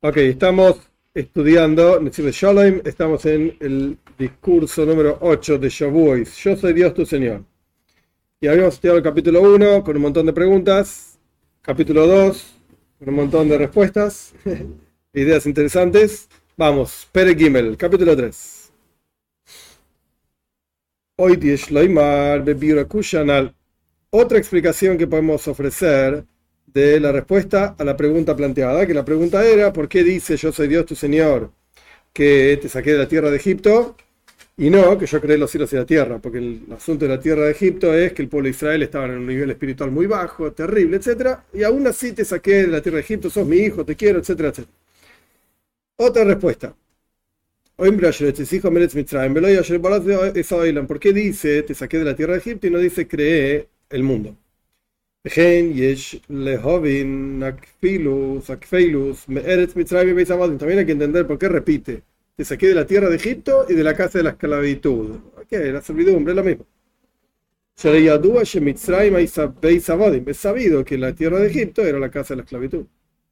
Ok, estamos estudiando Nesiv Shalom, estamos en el discurso número 8 de Shavuos. Yo soy Dios tu Señor. Y habíamos estudiado el capítulo 1 con un montón de preguntas, capítulo 2 con un montón de respuestas, ideas interesantes. Vamos, Perek Gimel, capítulo 3. Hoy Dios Loimar Bebira Kushanal. Otra explicación que podemos ofrecer de la respuesta a la pregunta planteada, que la pregunta era: ¿por qué dice yo soy Dios tu Señor que te saqué de la tierra de Egipto y no que yo creé los cielos y la tierra? Porque el asunto de la tierra de Egipto es que el pueblo de Israel estaba en un nivel espiritual muy bajo, terrible, etcétera, y aún así te saqué de la tierra de Egipto, sos mi hijo, te quiero, etcétera, etcétera. Otra respuesta: ¿por qué dice te saqué de la tierra de Egipto y no dice creé el mundo? También hay que entender por qué repite: te saqué de la tierra de Egipto y de la casa de la esclavitud. ¿Qué? La servidumbre es lo mismo. Es sabido que la tierra de Egipto era la casa de la esclavitud.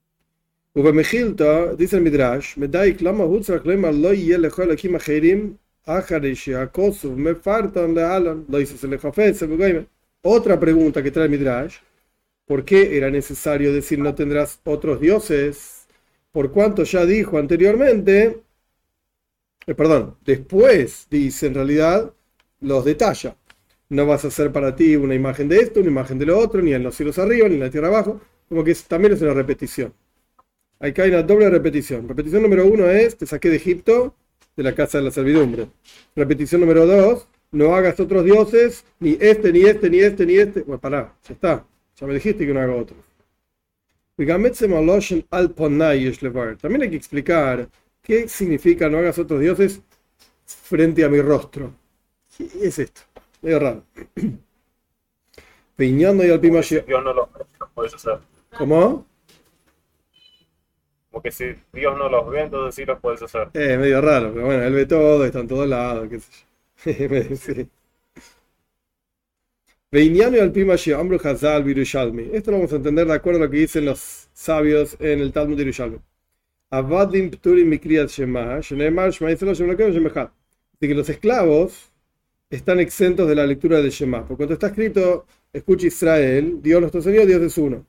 Dice el Midrash: otra pregunta que trae el Midrash: ¿por qué era necesario decir no tendrás otros dioses? Por cuanto ya dijo anteriormente, después dice, en realidad los detalla. No vas a hacer para ti una imagen de esto, una imagen de lo otro, ni en los cielos arriba, ni en la tierra abajo, como que también es una repetición. Acá hay una doble repetición. Repetición número 1 es: te saqué de Egipto, de la casa de la servidumbre. Repetición número 2: no hagas otros dioses, ni este, ni este, ni este, ni este. Bueno, pará, ya está. Ya me dijiste que no haga otros. También hay que explicar qué significa no hagas otros dioses frente a mi rostro. ¿Qué es esto? Medio raro. Piñando y al Como que si Pimashiach. Dios no los ve, los puedes hacer. ¿Cómo? Como que si Dios no los ve, entonces sí los puedes hacer. Medio raro, pero bueno, él ve todo, está en todos lados, qué sé yo. Sí. Esto lo vamos a entender de acuerdo a lo que dicen los sabios en el Talmud de Yerushalmi. De que los esclavos están exentos de la lectura de Shema. Por cuanto está escrito: escucha Israel, Dios nuestro Señor, Dios es uno.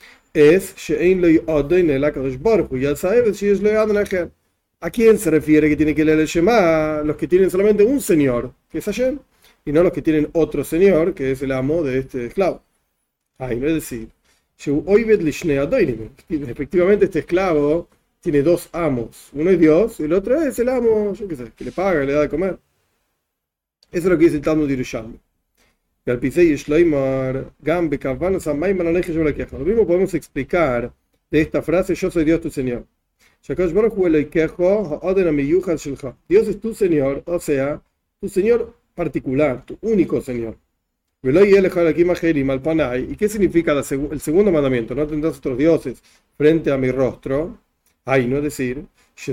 ¿A quién se refiere que tiene que leer el Shema? Los que tienen solamente un Señor, que es Hashem, y no los que tienen otro Señor, que es el amo de este esclavo. No es decir, efectivamente este esclavo tiene dos amos. Uno es Dios y el otro es el amo, yo qué sé, que le paga, que le da de comer. Eso es lo que dice el Talmud de Yerushalmi. Lo mismo podemos explicar de esta frase: yo soy Dios tu Señor. Dios es tu Señor, o sea, tu Señor particular, tu único Señor. ¿Y qué significa el segundo mandamiento? No tendrás otros dioses frente a mi rostro. No es decir,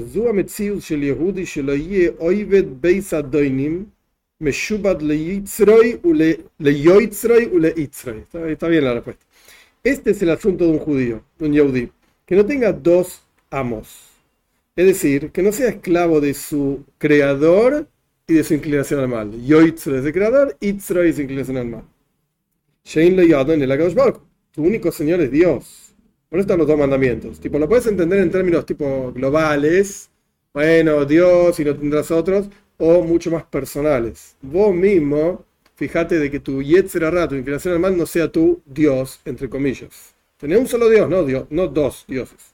está bien la respuesta. Este es el asunto de un judío, de un yehudí, que no tenga dos amos. Es decir, que no sea esclavo de su creador y de su inclinación al mal. Yoitzro es el creador, Itzro es su inclinación al mal. Shein lo yado en el Akadosh Baruj Hu. Tu único Señor es Dios. Por eso están los dos mandamientos. Tipo, lo puedes entender en términos tipo globales. Bueno, Dios y no tendrás otros. O mucho más personales. Vos mismo, fíjate de que tu Yetzer Hara, tu inclinación al mal, no sea tu Dios, entre comillas. Tenés un solo Dios, no dos dioses.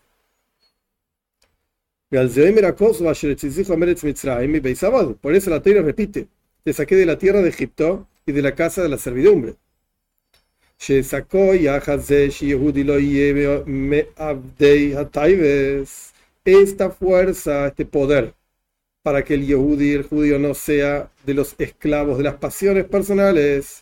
Por eso la Torá repite: te saqué de la tierra de Egipto y de la casa de la servidumbre. Esta fuerza, este poder, para que el judío no sea de los esclavos de las pasiones personales,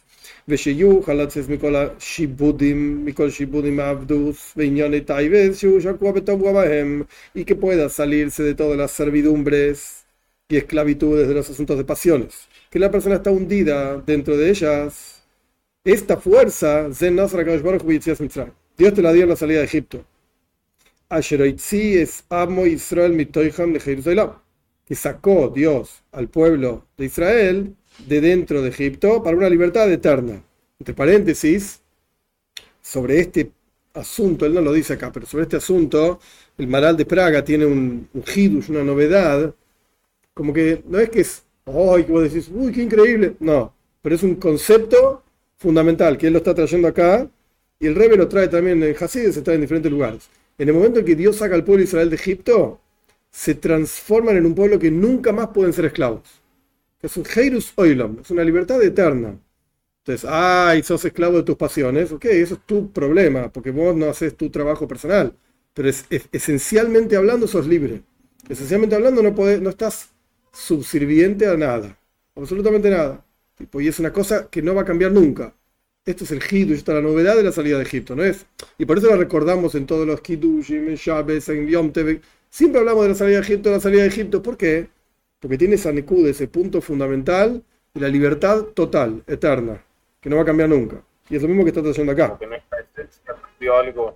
y que pueda salirse de todas las servidumbres y esclavitudes de los asuntos de pasiones, que la persona está hundida dentro de ellas. Esta fuerza, Dios te la dio en la salida de Egipto. Asheroitzi es amo Israel mitoicham de Jerusalén, que sacó Dios al pueblo de Israel de dentro de Egipto para una libertad eterna. Entre paréntesis, sobre este asunto, él no lo dice acá, pero sobre este asunto, el Maral de Praga tiene un hidush, una novedad, como que no es que es, ¡ay! Que vos decís, ¡uy, qué increíble! No, pero es un concepto fundamental que él lo está trayendo acá, y el Rebbe lo trae también en Hasid, se trae en diferentes lugares. En el momento en que Dios saca al pueblo de Israel de Egipto, se transforman en un pueblo que nunca más pueden ser esclavos. Es un Heirus Oilam, es una libertad eterna. Entonces, sos esclavo de tus pasiones, ok, eso es tu problema, porque vos no haces tu trabajo personal, pero esencialmente hablando sos libre. Esencialmente hablando no estás subserviente a nada, absolutamente nada. Y es una cosa que no va a cambiar nunca. Esto es el Hidush, esta es la novedad de la salida de Egipto, ¿no es? Y por eso la recordamos en todos los Hidushim, en Shabbos, en Yom Tov. Siempre hablamos de la salida de Egipto, ¿por qué? Porque tiene esa nekud, ese punto fundamental de la libertad total, eterna, que no va a cambiar nunca. Y es lo mismo que está trayendo acá. Como que nuestra esencia cambió algo.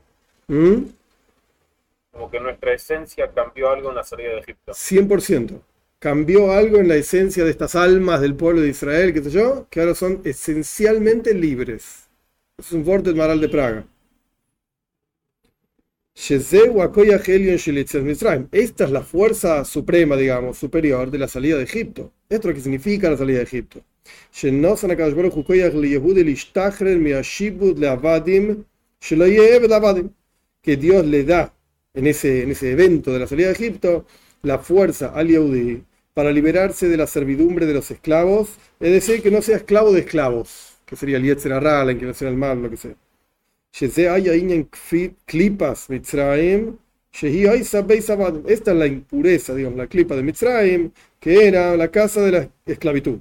Como que nuestra esencia cambió algo en la salida de Egipto. 100%. Cambió algo en la esencia de estas almas del pueblo de Israel, qué sé yo, que ahora son esencialmente libres. Es un fuerte Maral de Praga. Esta es la fuerza suprema, digamos, superior de la salida de Egipto. Esto es lo que significa la salida de Egipto. Que Dios le da en ese evento de la salida de Egipto la fuerza al Yehudi para liberarse de la servidumbre de los esclavos, es decir, que no sea esclavo de esclavos, que sería el Yetzer Hara, la inclinación al mal, lo que sea. Esta es la impureza, digamos, la clipa de Mitzrayim, que era la casa de la esclavitud.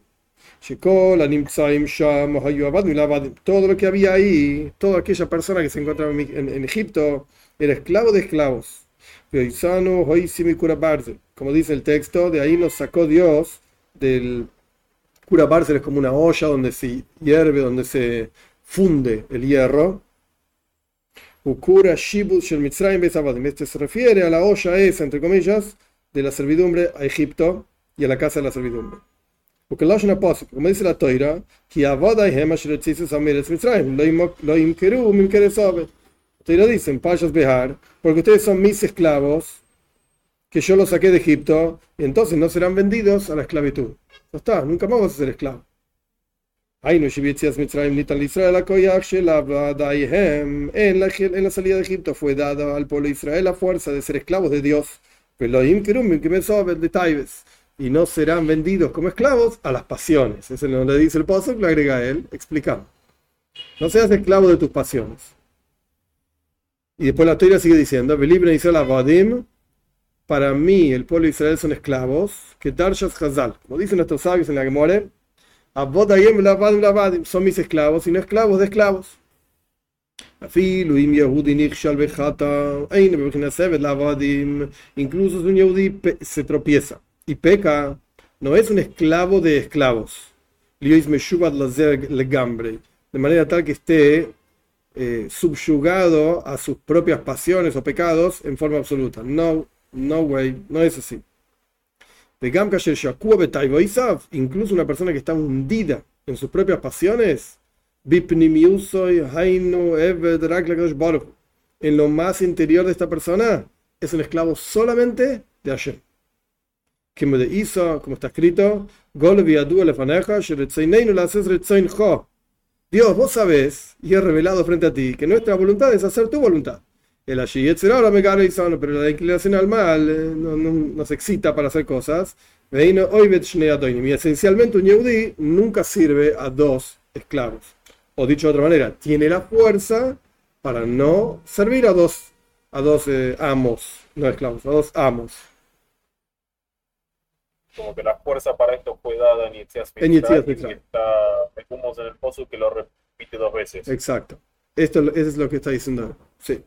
Todo lo que había ahí, toda aquella persona que se encontraba en Egipto, era esclavo de esclavos. Como dice el texto, de ahí nos sacó Dios del Kura Barzel, es como una olla donde se hierve, donde se funde el hierro. Este se refiere a la olla esa, entre comillas, de la servidumbre a Egipto y a la casa de la servidumbre. Porque como dice la Toira, Toira dice en Pashas Behar, porque ustedes son mis esclavos, que yo los saqué de Egipto, y entonces no serán vendidos a la esclavitud. No está, nunca más vas a ser esclavo. En la salida de Egipto fue dada al pueblo de Israel la fuerza de ser esclavos de Dios. Y no serán vendidos como esclavos a las pasiones. Eso es lo que dice el Pasuk, lo agrega él, explicando. No seas esclavo de tus pasiones. Y después la Torah sigue diciendo, para mí el pueblo de Israel son esclavos, que Darshas Hazal, como dicen nuestros sabios en la Gemara, son mis esclavos y no esclavos de esclavos. Incluso si un Yehudi se tropieza y peca, no es un esclavo de esclavos, de manera tal que esté subyugado a sus propias pasiones o pecados en forma absoluta. No way, no es así. Incluso una persona que está hundida en sus propias pasiones, en lo más interior de esta persona, es un esclavo solamente de Hashem. Como está escrito, Dios, vos sabés, y he revelado frente a ti, que nuestra voluntad es hacer tu voluntad. El pero la inclinación al mal no nos excita para hacer cosas. Y esencialmente un Yehudi nunca sirve a dos esclavos. O dicho de otra manera, tiene la fuerza para no servir a dos amos, no esclavos, a dos amos. Como que la fuerza para esto fue dada en Yetzias Mitzrayim, y vemos en el pozo que lo repite 2 veces. Exacto. Eso es lo que está diciendo. Sí.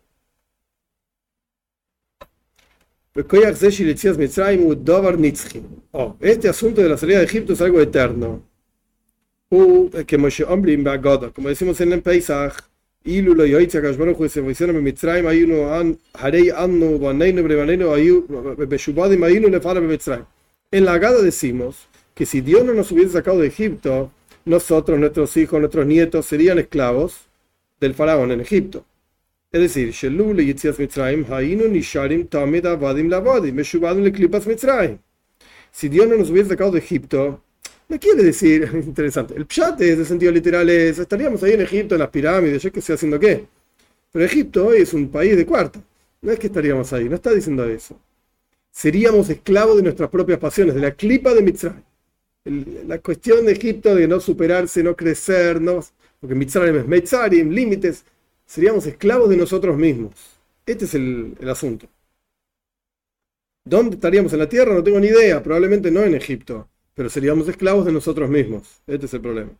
Este asunto de la salida de Egipto es algo eterno. Como decimos en el Pesach, Ilulo y Oitza Kashbaruj se fueron a Mitzrayim, hay uno Harei Annu, Baneinu, Brebaneinu, Beshubadim, Ainu, Lefara, Mitzrayim. En la Agada decimos que si Dios no nos hubiese sacado de Egipto, nosotros, nuestros hijos, nuestros nietos serían esclavos del faraón en Egipto. Es decir, Shelul y Yitzias Mitzrayim, Hainu, Nisharim, Tamid, Avadim, Lavadim, Meshubadim, Leklipas, Mitzrayim. Si Dios no nos hubiese sacado de Egipto, no quiere decir, interesante, el pshat es de sentido literal, es, estaríamos ahí en Egipto, en las pirámides, yo qué sé haciendo qué. Pero Egipto hoy es un país de cuarta, no es que estaríamos ahí, no está diciendo eso. Seríamos esclavos de nuestras propias pasiones, de la clipa de Mitzrayim. La cuestión de Egipto de no superarse, no crecer, no, porque Mitzrayim es Mitzrayim, límites, seríamos esclavos de nosotros mismos. Este es el asunto. ¿Dónde estaríamos en la tierra? No tengo ni idea, probablemente no en Egipto. Pero seríamos esclavos de nosotros mismos. Este es el problema.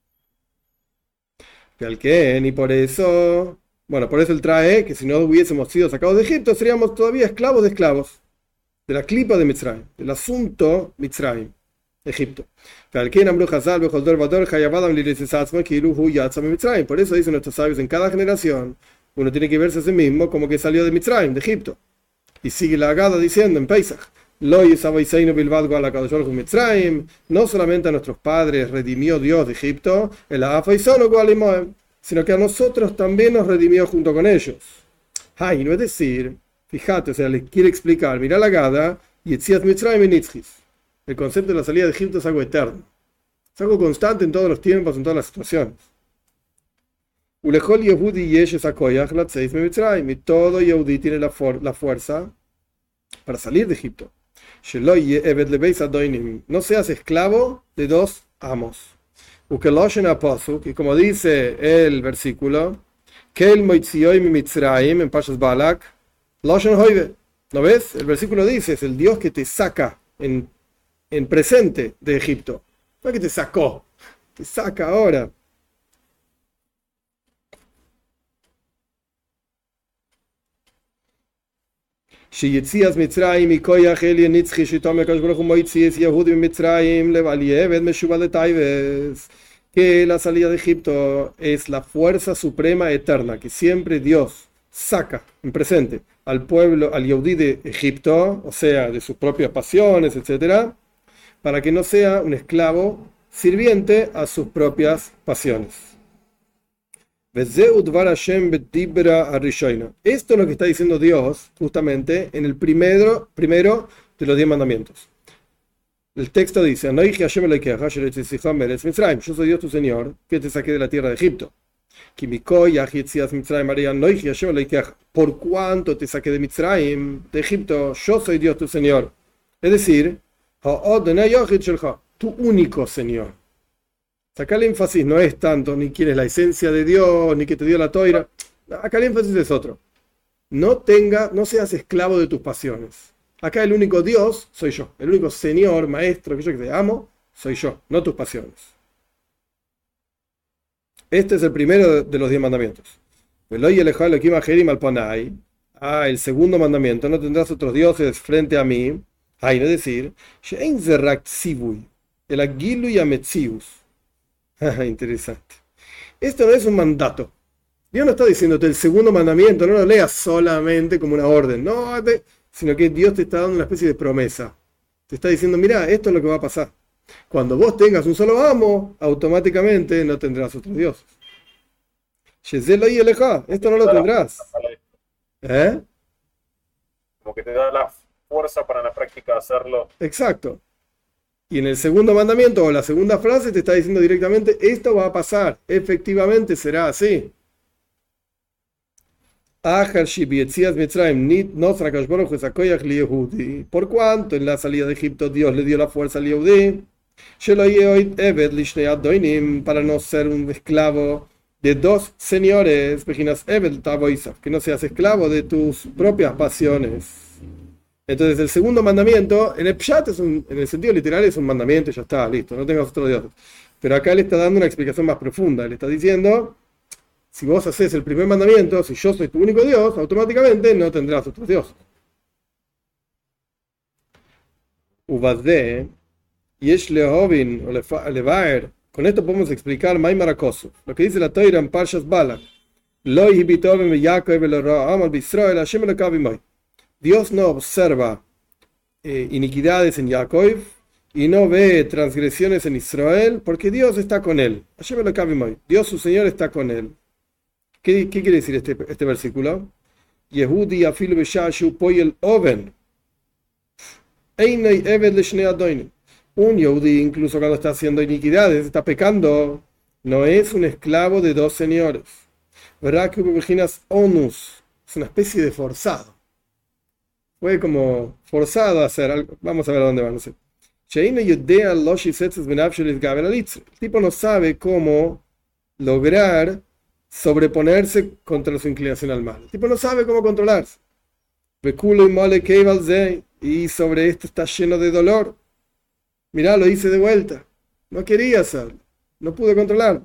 Y por eso, bueno, por eso él trae que si no hubiésemos sido sacados de Egipto, seríamos todavía esclavos de esclavos. De la clipa de Mitzrayim, del asunto Mitzrayim, Egipto. Por eso dicen nuestros sabios, en cada generación, uno tiene que verse a sí mismo como que salió de Mitzrayim, de Egipto. Y sigue la Agada diciendo en Pesach, no solamente a nuestros padres redimió Dios de Egipto, sino que a nosotros también nos redimió junto con ellos. No es decir, fíjate, o sea, les quiere explicar, mira la Agada, Yetziat Mitzrayim y Nitzchis. El concepto de la salida de Egipto es algo eterno. Es algo constante en todos los tiempos, en todas las situaciones. Y todo Yehudi tiene la fuerza para salir de Egipto. No seas esclavo de dos amos. Y como dice el versículo, en Pashas Balak, ¿no ves? El versículo dice, es el Dios que te saca en presente de Egipto. No es que te sacó, te saca ahora. שיציאת מצרים מכוח אלי נצחי שתום הקדוש ברוך הוא מוציאס יהודים ממצרים לבעלי עבד משובה לטייבס. Que la salida de Egipto es la fuerza suprema eterna que siempre Dios saca en presente al pueblo, al Yehudí de Egipto, o sea, de sus propias pasiones, etc., para que no sea un esclavo sirviente a sus propias pasiones. Esto es lo que está diciendo Dios justamente en el primero de los 10 mandamientos. El texto dice, yo soy Dios tu Señor, que te saqué de la tierra de Egipto. Por cuanto te saqué de Mitzrayim, de Egipto, yo soy Dios tu Señor. Es decir, tu único Señor. Acá el énfasis no es tanto ni quién es la esencia de Dios, ni que te dio la toira. Acá el énfasis es otro. No seas esclavo de tus pasiones. Acá el único Dios soy yo. El único Señor, Maestro, que yo que te amo, soy yo, no tus pasiones. Este es el primero de los 10 mandamientos. El segundo mandamiento, no tendrás otros dioses frente a mí. Es decir, el aguilu y ametzius. Interesante. Esto no es un mandato. Dios no está diciéndote el segundo mandamiento, no lo leas solamente como una orden, no, sino que Dios te está dando una especie de promesa. Te está diciendo, mira, esto es lo que va a pasar. Cuando vos tengas un solo amo, automáticamente no tendrás otros dioses. Esto no lo tendrás. Como que te da la fuerza para en la práctica hacerlo. Exacto. Y en el segundo mandamiento o la segunda frase te está diciendo directamente, esto va a pasar, efectivamente será así. Por cuanto en la salida de Egipto Dios le dio la fuerza al Yehudí, para no ser un esclavo de dos señores, que no seas esclavo de tus propias pasiones. Entonces el segundo mandamiento, en el pshat, en el sentido literal, es un mandamiento y ya está, listo, no tengas otro dios. Pero acá le está dando una explicación más profunda. Le está diciendo, si vos haces el primer mandamiento, si yo soy tu único Dios, automáticamente no tendrás otros dioses. Uvazde, yesh lehovin, o levaer. Con esto podemos explicar Maimar Akosu, lo que dice la Toira en Parshas Balak. Dios no observa iniquidades en Jacob y no ve transgresiones en Israel, porque Dios está con él. Dios su Señor está con él. ¿Qué quiere decir este versículo? Yehudi afilu b'shashu poyel oven. Einei eved leshnei adonim. Un Yehudi, incluso cuando está haciendo iniquidades, está pecando, no es un esclavo de dos señores. Onus. Es una especie de forzado. Fue como forzado a hacer algo. Vamos a ver a dónde van a hacer. El tipo no sabe cómo lograr sobreponerse contra su inclinación al mal. El tipo no sabe cómo controlarse. Y sobre esto está lleno de dolor. Mirá, lo hice de vuelta. No quería hacerlo. No pude controlar.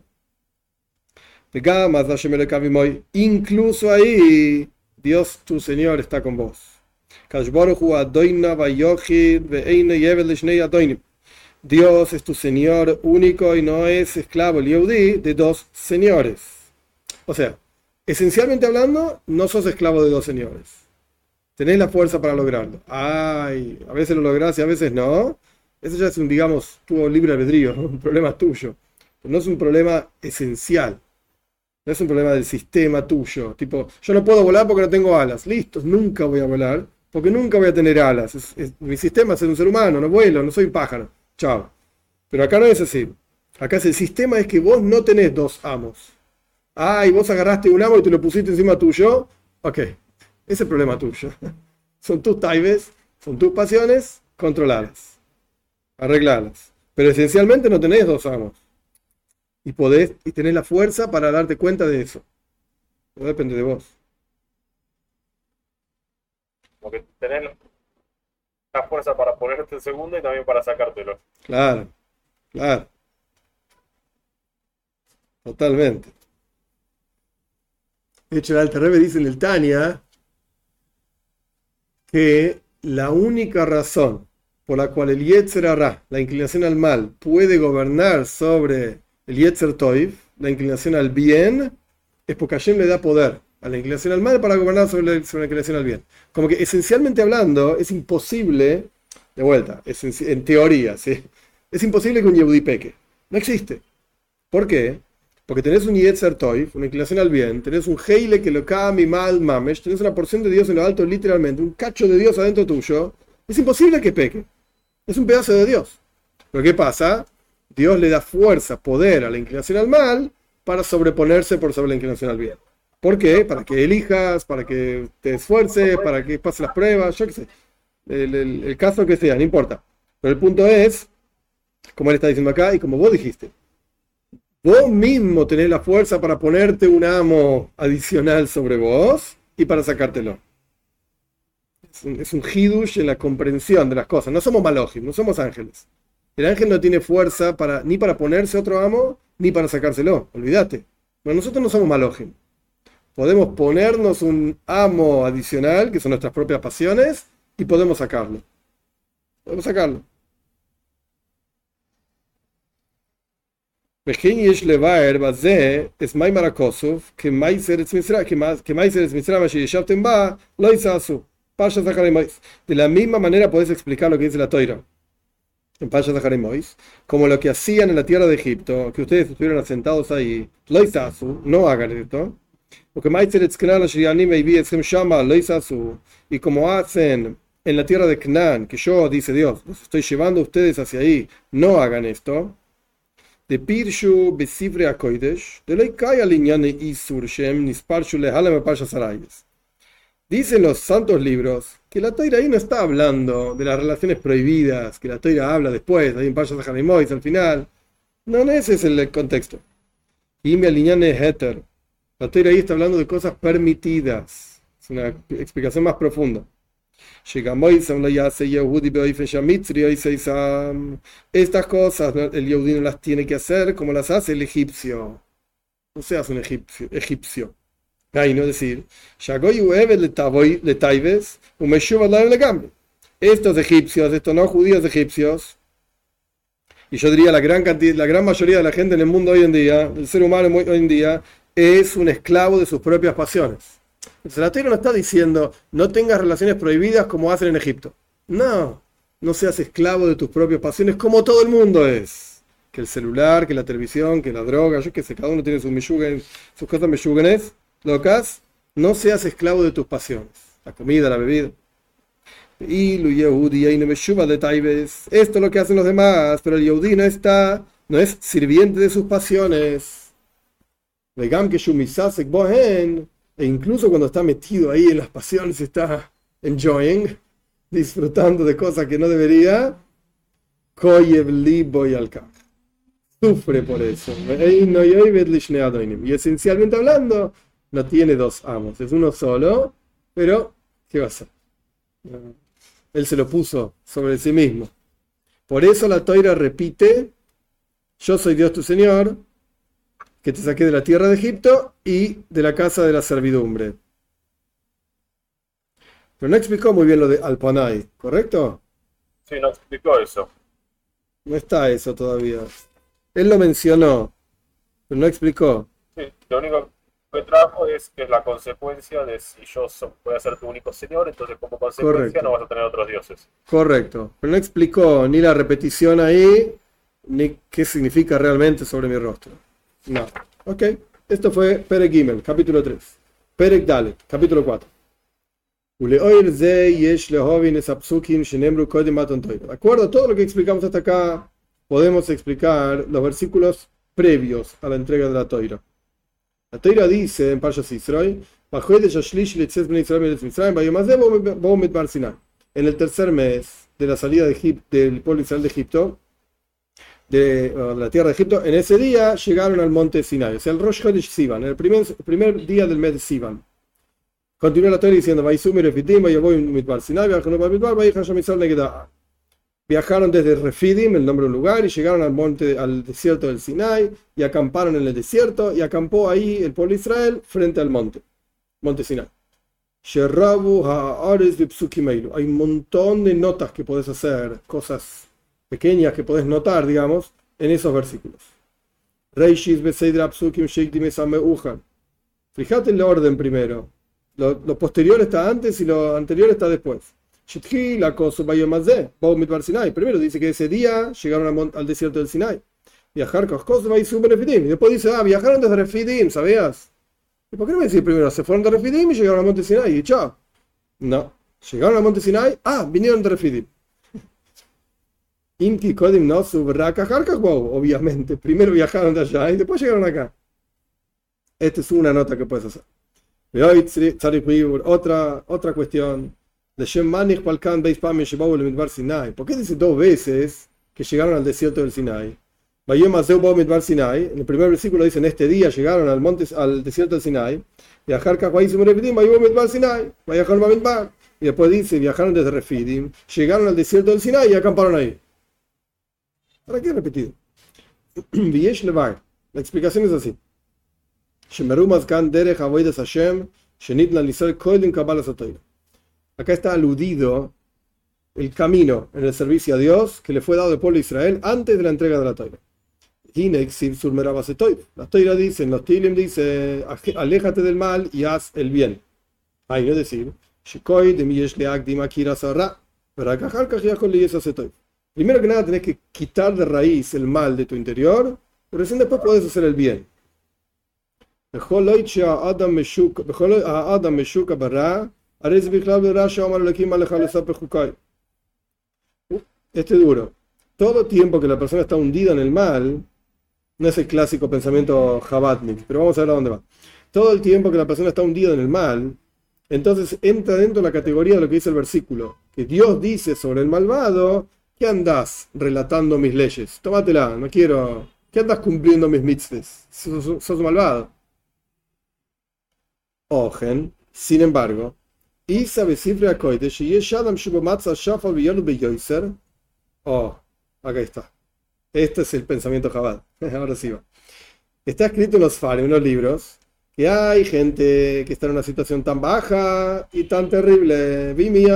Incluso ahí, Dios tu Señor está con vos. Dios es tu Señor único y no es esclavo, el Yehudi, de dos señores. O sea, esencialmente hablando, no sos esclavo de dos señores. Tenés la fuerza para lograrlo. Ay, a veces lo lográs y a veces no. Eso ya es un, digamos, tu libre albedrío, ¿no? Un problema tuyo. Pero no es un problema esencial. No es un problema del sistema tuyo. Tipo, yo no puedo volar porque no tengo alas. Listo, nunca voy a volar porque nunca voy a tener alas. Mi sistema es ser un ser humano, no vuelo, no soy un pájaro. Chao. Pero acá no es así. Acá el sistema es que vos no tenés dos amos. Ah, y vos agarraste un amo y te lo pusiste encima tuyo. Ok, ese es el problema tuyo. Son tus taibes, son tus pasiones, controlalas, arreglalas. Pero esencialmente no tenés dos amos. Y tenés la fuerza para darte cuenta de eso. No depende de vos. Porque tenés la fuerza para ponerte el segundo y también para sacártelo. Claro, claro. Totalmente. De hecho, el Alter Rebbe dice en el Tania que la única razón por la cual el Yetzer Hará, la inclinación al mal, puede gobernar sobre el Yetzer Toiv, la inclinación al bien, es porque Hashem le da poder a la inclinación al mal para gobernar sobre la inclinación al bien. Como que esencialmente hablando, es imposible, de vuelta, en teoría, ¿sí? Es imposible que un Yehudi peque. No existe. ¿Por qué? Porque tenés un Yetzer Toiv, una inclinación al bien, tenés un Heile que lo cami mal mamesh, tenés una porción de Dios en lo alto, literalmente, un cacho de Dios adentro tuyo. Es imposible que peque. Es un pedazo de Dios. Pero ¿qué pasa? Dios le da fuerza, poder a la inclinación al mal para sobreponerse por sobre la inclinación al bien. ¿Por qué? Para que elijas, para que te esfuerces, para que pases las pruebas, yo qué sé. El caso que sea, no importa. Pero el punto es, como él está diciendo acá y como vos dijiste, vos mismo tenés la fuerza para ponerte un amo adicional sobre vos y para sacártelo. Es un hidush en la comprensión de las cosas. No somos malojim, no somos ángeles. El ángel no tiene fuerza ni para ponerse otro amo, ni para sacárselo. Olvídate. Pero nosotros no somos malojim. Podemos ponernos un amo adicional, que son nuestras propias pasiones, y podemos sacarlo. Podemos sacarlo. De la misma manera podés explicar lo que dice la Toira en Parashat Zachar Mois, como lo que hacían en la tierra de Egipto, que ustedes estuvieron asentados ahí, no hagan esto, y como hacen en la tierra de Canaán, que yo, dice Dios, los estoy llevando a ustedes hacia ahí, no hagan esto. De Pirshu Besivre Akoidesh, de Leikai Alinyane Isur Shem, Nisparshu Lehalem Parshas Harayes. Dicen los santos libros que la Toira ahí no está hablando de las relaciones prohibidas, que la Toira habla después, ahí en Parshas Zachar Mois al final. No, ese es el contexto. Y me aliñane Heter. La Toira ahí está hablando de cosas permitidas. Es una explicación más profunda. Estas cosas el Yehudi no las tiene que hacer como las hace el egipcio. No seas un egipcio. Ahí no decir, estos egipcios, estos no judíos egipcios, y yo diría la gran mayoría de la gente en el mundo hoy en día, el ser humano hoy en día, es un esclavo de sus propias pasiones. Entonces la Torá no está diciendo no tengas relaciones prohibidas como hacen en Egipto. No, no seas esclavo de tus propias pasiones como todo el mundo es. Que el celular, que la televisión, que la droga, yo qué sé, cada uno tiene sus cosas meyuganes, locas. No seas esclavo de tus pasiones. La comida, la bebida. Y lo Yehudi y no me shuba de taibes. Esto es lo que hacen los demás, pero el Yehudi no es sirviente de sus pasiones. Vegam que shumisasek bohen. E incluso cuando está metido ahí en las pasiones, está enjoying, disfrutando de cosas que no debería, koyev libo y alka. Sufre por eso. Y esencialmente hablando, no tiene dos amos, es uno solo, pero ¿qué va a hacer? Él se lo puso sobre sí mismo. Por eso la Toira repite: yo soy Dios tu Señor, que te saqué de la tierra de Egipto y de la casa de la servidumbre. Pero no explicó muy bien lo de Alpanay, ¿correcto? Sí, no explicó eso. No está eso todavía. Él lo mencionó, pero no explicó. Sí, lo único que trajo es que es la consecuencia de si yo voy a ser tu único Señor, entonces como consecuencia correcto, no vas a tener otros dioses. Correcto, pero no explicó ni la repetición ahí, ni qué significa realmente sobre mi rostro. No. Ok. Esto fue Perek Gimel, capítulo 3. Perek Dalet, capítulo 4. De acuerdo a todo lo que explicamos hasta acá, podemos explicar los versículos previos a la entrega de la Toira. La Toira dice en Parshas Yisro: en el tercer mes de la salida del pueblo Israel de Egipto, de la tierra de Egipto, en ese día llegaron al monte Sinai, o sea, el Rosh Chodesh Sivan, el primer día del mes de Sivan. Continúa la Torah diciendo: viajaron desde Refidim, el nombre de un lugar, y llegaron al desierto del Sinai, y acamparon en el desierto, y acampó ahí el pueblo de Israel frente al monte Sinai. Hay un montón de notas que podés hacer, cosas pequeñas que podés notar, digamos, en esos versículos. Fíjate el orden primero. Lo posterior está antes y lo anterior está después. Primero dice que ese día llegaron al desierto del Sinai. Viajar y después dice: viajaron desde Refidim, ¿sabías? ¿Y por qué no me decís primero? Se fueron de Refidim y llegaron al monte Sinai y chao. No, llegaron al monte Sinai, vinieron de Refidim. Obviamente, primero viajaron de allá y después llegaron acá. Esta es una nota que puedes hacer. Otra cuestión. ¿Por qué dice dos veces que llegaron al desierto del Sinai? En el primer versículo dice: en este día llegaron al desierto del Sinai. Y después dice: viajaron desde Refidim, llegaron al desierto del Sinai y acamparon ahí. ¿Para qué repetido? La explicación es así. Acá está aludido el camino en el servicio a Dios que le fue dado al pueblo de Israel antes de la entrega de la Torah. La Torah dice, en los Tilim dice: aléjate del mal y haz el bien. Es decir, primero que nada tenés que quitar de raíz el mal de tu interior, pero recién después podés hacer el bien. Este es duro. Todo tiempo que la persona está hundida en el mal, no es el clásico pensamiento Jabatnik, pero vamos a ver a dónde va. Todo el tiempo que la persona está hundida en el mal, entonces entra dentro de la categoría de lo que dice el versículo, que Dios dice sobre el malvado: ¿qué andás relatando mis leyes? Tómatela, no quiero. ¿Qué andás cumpliendo mis mitzvahs? Sos malvado. Ojen, sin embargo, acá está. Este es el pensamiento Chabad. Ahora sí va. Está escrito en los Farim, en los libros, que hay gente que está en una situación tan baja y tan terrible.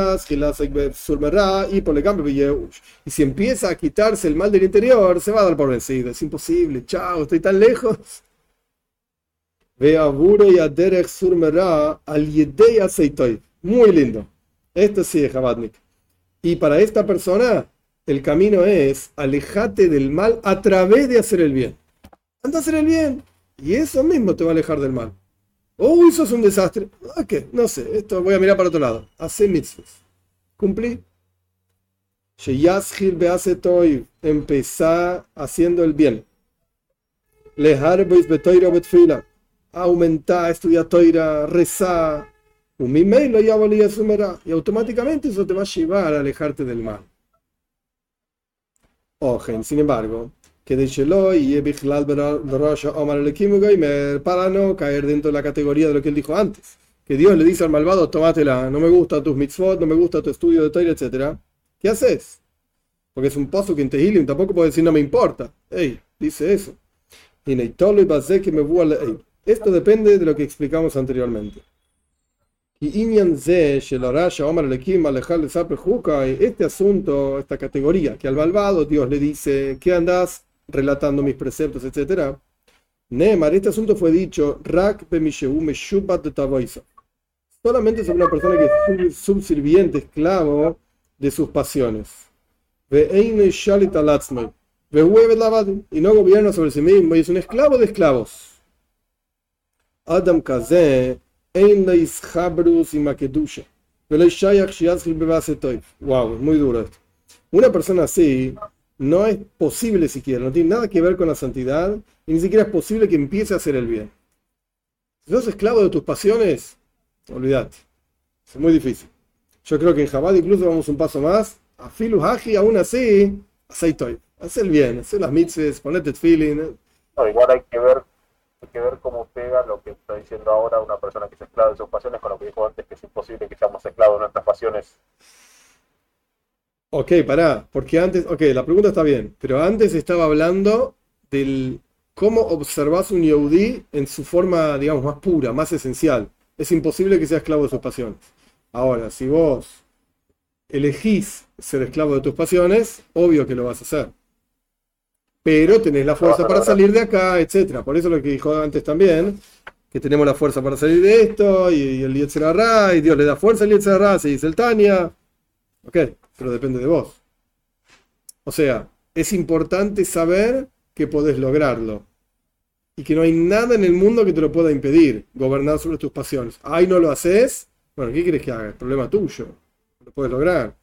Y si empieza a quitarse el mal del interior, se va a dar por vencido. Es imposible. Chao, estoy tan lejos. Muy lindo. Esto sí es Chabadnik. Y para esta persona, el camino es alejate del mal a través de hacer el bien. Anda a hacer el bien. Y eso mismo te va a alejar del mal. Uy, sos un desastre. ¿Qué? No sé, esto voy a mirar para otro lado. Hace mitzvahs. Cumplí. Empezá haciendo el bien. Aumentá, estudia toira, rezá. Y automáticamente eso te va a llevar a alejarte del mal. Ojen, sin embargo, que de Shelo y para no caer dentro de la categoría de lo que él dijo antes, que Dios le dice al malvado, tómatela, no me gusta tus mitzvot, no me gusta tu estudio de Torah, etc. ¿Qué haces? Porque es un paso que en Tehilim tampoco puede decir no me importa. Dice eso. Esto depende de lo que explicamos anteriormente. Este asunto, esta categoría, que al malvado Dios le dice, ¿qué andás relatando mis preceptos, etcétera? Neemar, este asunto fue dicho, solamente sobre una persona que es subserviente, esclavo de sus pasiones. Y no gobierna sobre sí mismo, y es un esclavo de esclavos. Adam Kazé. Wow, muy duro esto. Una persona así no es posible siquiera, no tiene nada que ver con la santidad y ni siquiera es posible que empiece a hacer el bien. Si sos esclavo de tus pasiones, olvídate, es muy difícil. Yo creo que en Chabad incluso vamos un paso más, a Filu Haji, aún así, haz el bien, haz las mitzvahs, ponete feeling. No, igual hay que ver cómo pega lo que está diciendo ahora una persona que es esclava de sus pasiones con lo que dijo antes, que es imposible que seamos esclavos de nuestras pasiones. Ok, pará, porque antes, la pregunta está bien, pero antes estaba hablando del cómo observás un Yehudí en su forma, digamos, más pura, más esencial. Es imposible que sea esclavo de sus pasiones. Ahora, si vos elegís ser esclavo de tus pasiones, obvio que lo vas a hacer. Pero tenés la fuerza para salir de acá, etc. Por eso lo que dijo antes también, que tenemos la fuerza para salir de esto, y el Yetzer Hará, y Dios le da fuerza al Yetzer Hará, se dice el Tania. Ok, pero depende de vos. O sea, es importante saber que podés lograrlo. Y que no hay nada en el mundo que te lo pueda impedir, gobernar sobre tus pasiones. No lo haces. Bueno, ¿qué quieres que haga? Es problema tuyo. Lo puedes lograr.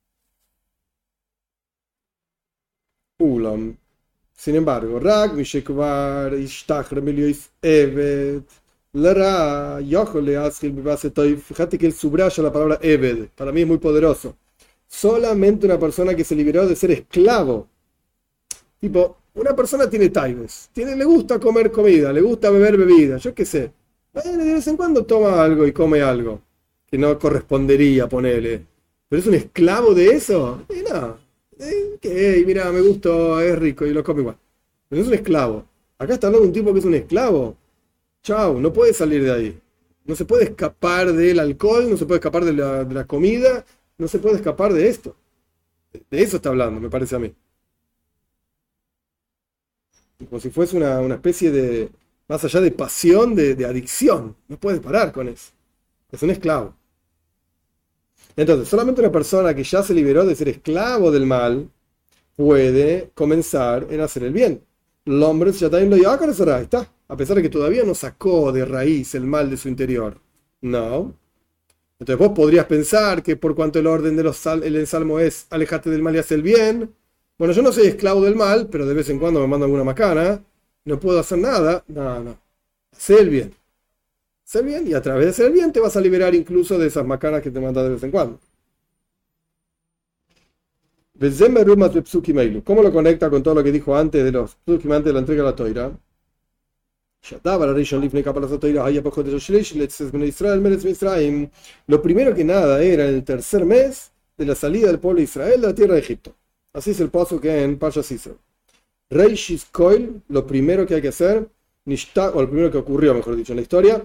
Ulam. Sin embargo, fíjate que él subraya la palabra Eved, para mí es muy poderoso. Solamente una persona que se liberó de ser esclavo. Tipo, una persona tiene taibes, le gusta comer comida, le gusta beber bebida, yo qué sé. De vez en cuando toma algo y come algo que no correspondería, ponele. Pero es un esclavo de eso. No. Mira, me gustó, es rico y lo come igual. Pero es un esclavo. Acá está hablando de un tipo que es un esclavo. Chau, no puede salir de ahí. No se puede escapar del alcohol, no se puede escapar de la comida, no se puede escapar de esto. De eso está hablando, me parece a mí. Como si fuese una especie de, más allá de pasión, de adicción. No puede parar con eso. Es un esclavo. Entonces, solamente una persona que ya se liberó de ser esclavo del mal puede comenzar en hacer el bien. El hombre ya también lo lleva con eso, ahí está. A pesar de que todavía no sacó de raíz el mal de su interior. No. Entonces vos podrías pensar que por cuanto el orden del salmo es alejate del mal y haz el bien. Bueno, yo no soy esclavo del mal, pero de vez en cuando me mando alguna macana. No puedo hacer nada. No. Haz el bien. Hacer bien y a través de hacer el bien te vas a liberar incluso de esas macanas que te mandas de vez en cuando. ¿Cómo lo conecta con todo lo que dijo antes de los psukim, antes de la entrega de la Toira? Lo primero que nada era el tercer mes de la salida del pueblo de Israel de la tierra de Egipto. Así es el paso que en Parshas Yisro. Reishis Koil, lo primero que hay que hacer, o lo primero que ocurrió, mejor dicho, en la historia,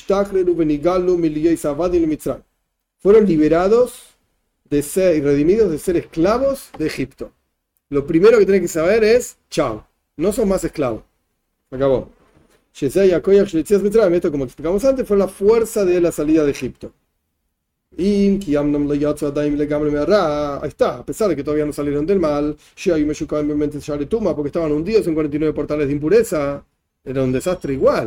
fueron liberados de ser y redimidos de ser esclavos de Egipto. Lo primero que tienen que saber es, chao, no son más esclavos. Acabó. Esto, como explicamos antes, fue la fuerza de la salida de Egipto. Ahí está, a pesar de que todavía no salieron del mal, porque estaban hundidos en 49 portales de impureza, era un desastre igual.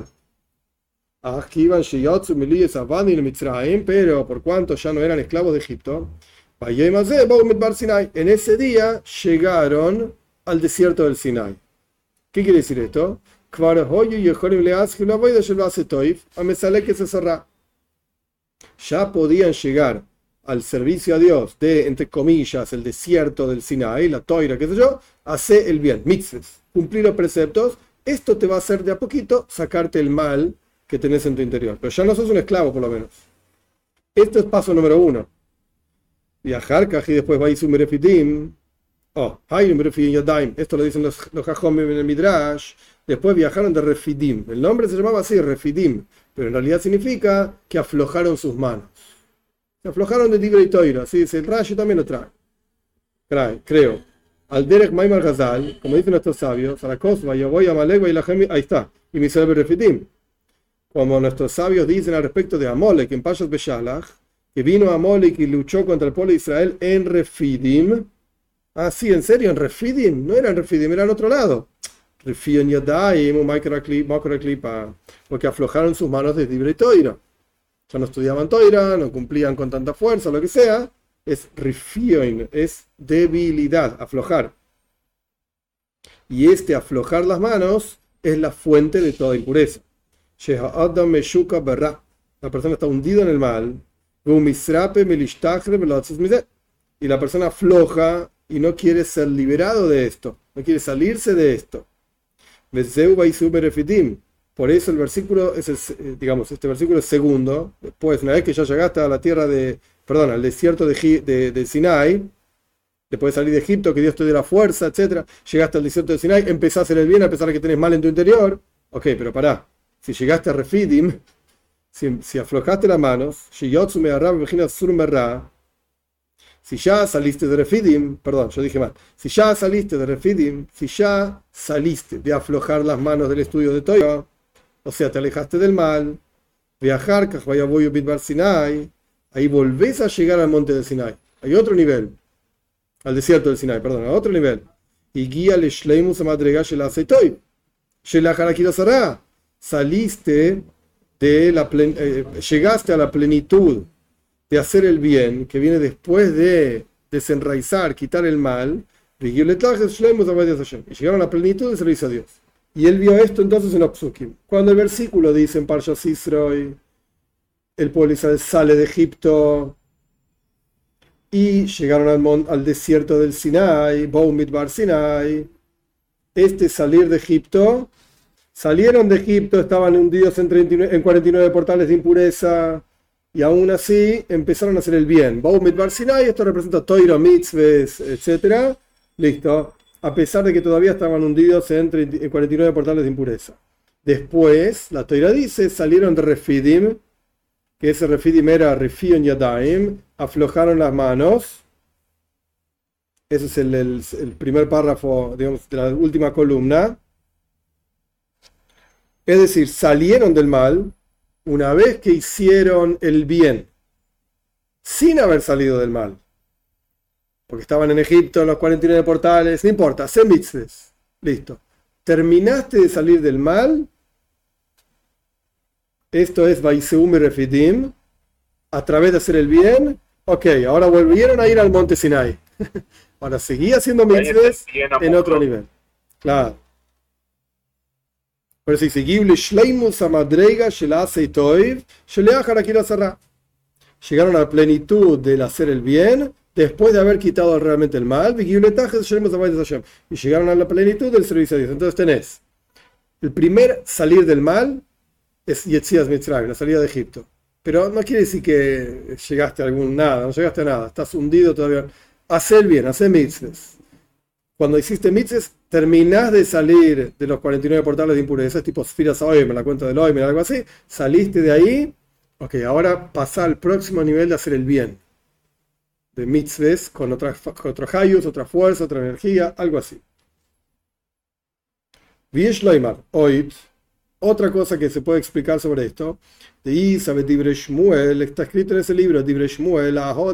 Pero por cuanto ya no eran esclavos de Egipto, en ese día llegaron al desierto del Sinai. ¿Qué quiere decir esto? Ya podían llegar al servicio a Dios de, entre comillas, el desierto del Sinaí, la toira, qué sé yo, hacer el bien, mitzvahs, cumplir los preceptos. Esto te va a hacer de a poquito sacarte el mal que tenés en tu interior. Pero ya no sos un esclavo, por lo menos. Esto es paso número 1. Viajar, y después va a ir un merefidim. Esto lo dicen los Jajom en el Midrash. Después viajaron de Refidim. El nombre se llamaba así, Refidim, pero en realidad significa que aflojaron sus manos. Se aflojaron de Divrei Toira. Así dice el Rashi, también lo trae. Creo. Al Derech Maimar Gazal, como dicen nuestros sabios, ahí está. Y Misrael Refidim. Como nuestros sabios dicen al respecto de Amalek en Pashas Beshalach, que vino Amalek y luchó contra el pueblo de Israel en Refidim. Ah, sí, en serio, en Refidim. No era en Refidim, era en otro lado. Refion Yadaim, porque aflojaron sus manos de Divrei Toira. Ya no estudiaban Toira, no cumplían con tanta fuerza, lo que sea. Es Refion, es debilidad, aflojar. Y este aflojar las manos es la fuente de toda impureza. La persona está hundida en el mal. Y la persona afloja y no quiere ser liberado de esto, no quiere salirse de esto. Por eso el versículo es este versículo es segundo. Después, una vez que ya llegaste a la tierra al desierto de Sinai, después de salir de Egipto, que Dios te dio la fuerza, etc., llegaste al desierto de Sinai, empezás a hacer el bien a pesar de que tenés mal en tu interior. Ok, pero pará, si llegaste a Refidim, si aflojaste las manos, si ya saliste de Refidim, si ya saliste de Refidim, si ya saliste de aflojar las manos del estudio de Torah, o sea, te alejaste del mal, viajar, Sinai, ahí volvés a llegar al monte de Sinai. Hay otro nivel, al desierto del Sinai, a otro nivel. Y guía le shleimus a madrega shel aceitoy, shel harakirasará. Saliste de llegaste a la plenitud de hacer el bien, que viene después de desenraizar, quitar el mal, y llegaron a la plenitud de servicio a Dios. Y él vio esto entonces en Opsukim. Cuando el versículo dice en Parshas Yisro, el pueblo de Israel sale de Egipto y llegaron al desierto del Sinai, Bou Midbar Sinai. Este salir de Egipto, salieron de Egipto, estaban hundidos en 49 portales de impureza, y aún así empezaron a hacer el bien. Bou Midbar Sinai, esto representa Toiro, Mitzves, etc. Listo. A pesar de que todavía estaban hundidos en 49 portales de impureza. Después, la Toira dice, salieron de Refidim, que ese Refidim era Refion Yadaim, aflojaron las manos. Ese es el primer párrafo, de la última columna. Es decir, salieron del mal una vez que hicieron el bien, sin haber salido del mal. Porque estaban en Egipto, en los 49 portales, no importa, hacé mitzvahs. Listo. Terminaste de salir del mal. Esto es Vaiseum y Refidim. A través de hacer el bien. Ok, ahora volvieron a ir al monte Sinai. Ahora seguí haciendo mitzvahs en otro nivel. Claro. Pero si llegaron a la plenitud del hacer el bien después de haber quitado realmente el mal, y llegaron a la plenitud del servicio a Dios. Entonces tenés el primer salir del mal es Yetzias Mitzrayim, la salida de Egipto. Pero no quiere decir que llegaste a no llegaste a nada, estás hundido todavía. Hacé el bien, hacé mitzvahs. Cuando hiciste mitzvahs, terminás de salir de los 49 portales de impureza, tipo Sfiras Oim, la cuenta del Oim, algo así, saliste de ahí, ok, ahora pasa al próximo nivel de hacer el bien. De mitzvahs, con otro hayus, otra fuerza, otra energía, algo así. Viesh Loimar, Oit, Otra cosa que se puede explicar sobre esto, de Isa Dibre Shmuel, está escrito en ese libro, Dibre Shmuel,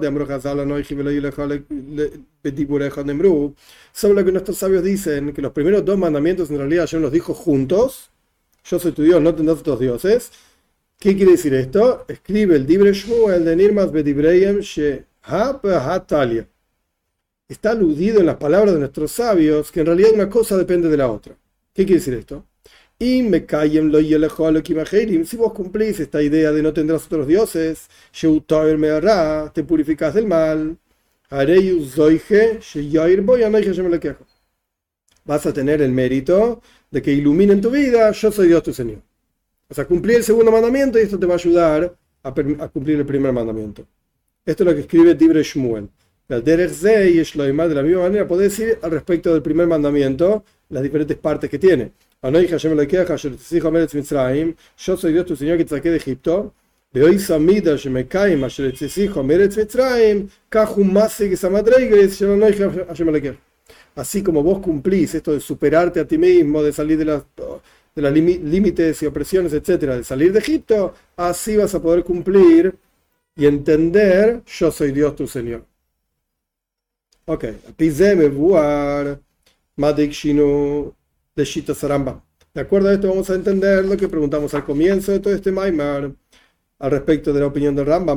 sobre lo que nuestros sabios dicen, que los primeros dos mandamientos en realidad Hashem los dijo juntos: yo soy tu Dios, no tendrás otros dioses. ¿Qué quiere decir esto? Escribe el Dibre Shmuel de Nirmas Bedibreim Shehab Hatalia. Está aludido en las palabras de nuestros sabios que en realidad una cosa depende de la otra. ¿Qué quiere decir esto? Y me callen lo y si vos cumplís esta idea de no tendrás otros dioses, te purificás del mal, vas a tener el mérito de que iluminen tu vida, yo soy Dios tu Señor. O sea, cumplir el segundo mandamiento y esto te va a ayudar a cumplir el primer mandamiento. Esto es lo que escribe Dibre Shmuel. De la misma manera podés decir al respecto del primer mandamiento las diferentes partes que tiene. Yo soy Dios tu Señor que te saqué de Egipto. Así como vos cumplís esto de superarte a ti mismo, de salir de los límites y opresiones, etcétera, de salir de Egipto, así vas a poder cumplir y entender: yo soy Dios tu Señor. Ok, de acuerdo a esto vamos a entender lo que preguntamos al comienzo de todo este Maimar al respecto de la opinión del Rambam.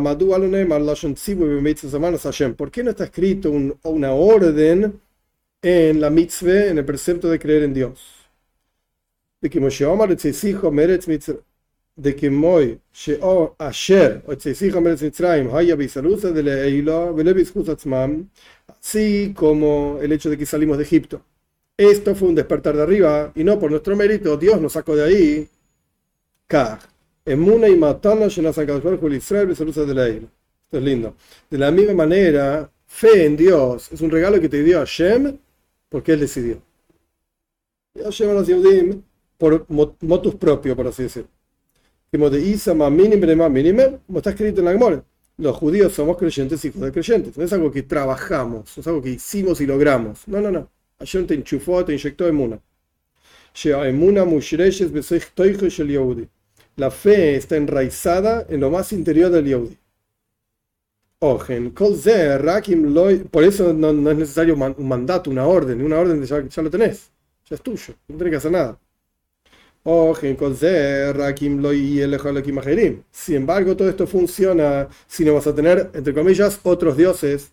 ¿Por qué no está escrito una orden en la mitzvah, en el precepto de creer en Dios? De que así como el hecho de que salimos de Egipto. Esto fue un despertar de arriba y no por nuestro mérito. Dios nos sacó de ahí. Esto es lindo. De la misma manera, fe en Dios es un regalo que te dio Hashem porque Él decidió. Y Hashem a los Yehudim por motus propio, por así decirlo. Como de Isama mínime, como está escrito en la Gemara. Los judíos somos creyentes, hijos de creyentes. No es algo que trabajamos, no es algo que hicimos y logramos. No. Hashem te enchufó, te inyectó emuna. La fe está enraizada en lo más interior del Yehudi. Por eso no es necesario un mandato, una orden ya lo tenés, ya es tuyo, no tenés que hacer nada. Sin embargo, todo esto funciona si no vas a tener, entre comillas, otros dioses.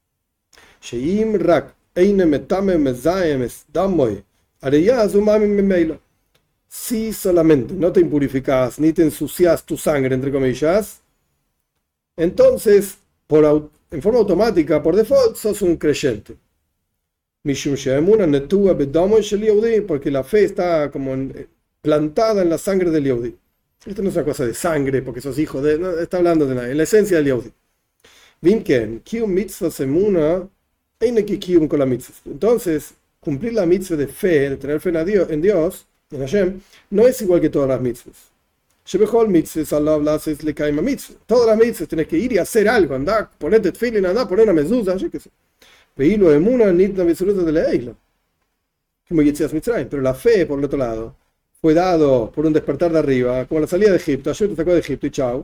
Si solamente no te impurificas ni te ensucias tu sangre, entre comillas, entonces en forma automática, por default, sos un creyente. Porque la fe está como plantada en la sangre del Yehudi. Esto no es una cosa de sangre porque sos hijo de... No, está hablando de nada, en la esencia del Yehudi. Entonces, cumplir la mitzvah de fe, de tener fe en Dios, en Hashem, no es igual que todas las mitzvahs. Todas las mitzvahs tenés que ir y hacer algo, andar, ponerte tefilin, andar, poner una mezuzá, yo qué sé. Pero la fe, por el otro lado, fue dado por un despertar de arriba, como la salida de Egipto. Ayer te sacó de Egipto y chao.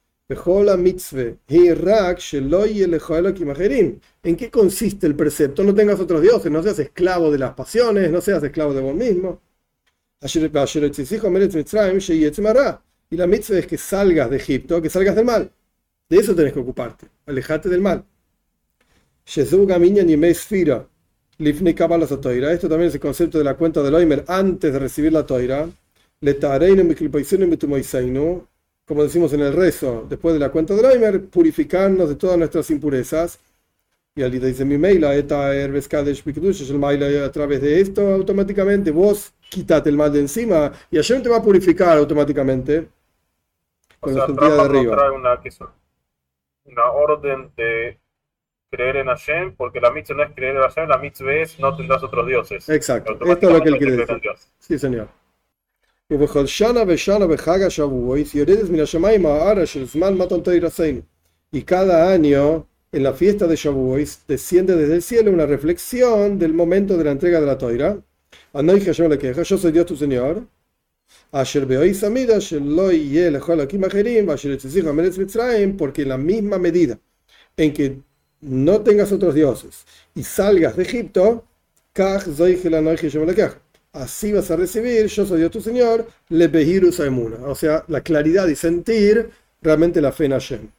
¿En qué consiste el precepto? No tengas otros dioses, no seas esclavo de las pasiones, no seas esclavo de vos mismo. Y la mitzvah es que salgas de Egipto, que salgas del mal. De eso tenés que ocuparte, alejate del mal. Esto también es el concepto de la cuenta del Oimer antes de recibir la Toira. Como decimos en el rezo, después de la cuenta del Oimer, purificarnos de todas nuestras impurezas. Y al dice mi maila, a través de esto, automáticamente vos quítate el mal de encima y Hashem te va a purificar automáticamente. Con la sentida de arriba. Trae una orden de creer en Hashem, porque la mitzvah no es creer en Hashem, la mitzvah es no tendrás otros dioses. Exacto, esto es lo que él quiere decir. Sí, señor. Y cada año, en la fiesta de Shavuot, desciende desde el cielo una reflexión del momento de la entrega de la Toira. Yo soy Dios tu Señor. Porque en la misma medida en que no tengas otros dioses y salgas de Egipto, así vas a recibir, yo soy Dios tu Señor, o sea, la claridad y sentir realmente la fe en Hashem.